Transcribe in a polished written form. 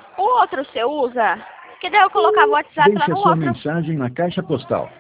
O outro você usa? Que daí eu colocava o WhatsApp lá Deixe a no sua outro. mensagem na caixa postal